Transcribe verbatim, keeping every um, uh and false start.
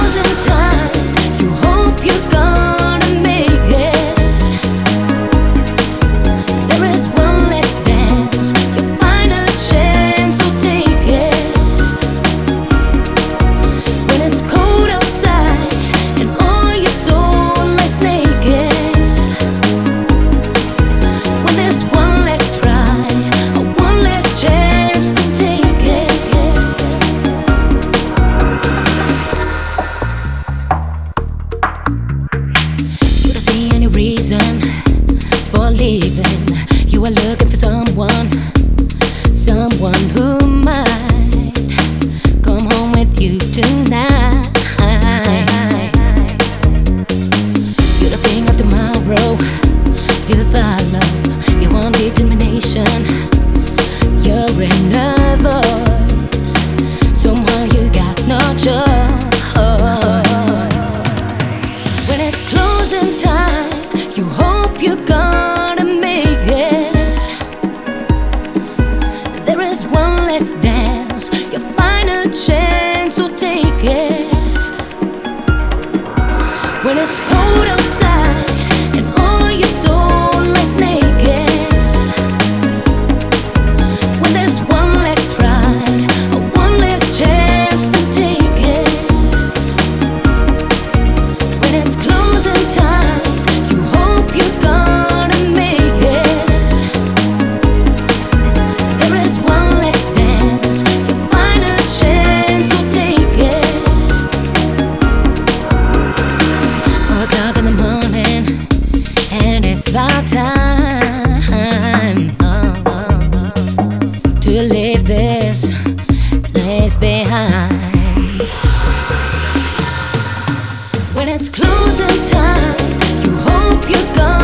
closing time, you hope you're gonna make it. There is one last dance, your final chance, so take it. When it's cold outside and all your soul lies naked, when there's one last try, or one last chance to take it. You don't see any reason for leaving. You are looking for someone, someone who might come home with you tonight. You don't think of tomorrow, you follow your own determination. You're in a voice, somehow you got no choice. When it's closing time, you hope you're gonna make it. There is one last dance, your final chance, so take it. When it's cold outside and all your soul lies naked, when there's one last try, or one last chance to take it. When it's closing time, you hope you're gonna make it. There is one last dance, your final chance, so take it. Four o'clock in the morning, and it's about time oh, oh, oh, to leave this place behind. When it's closing time, you hope you're gonna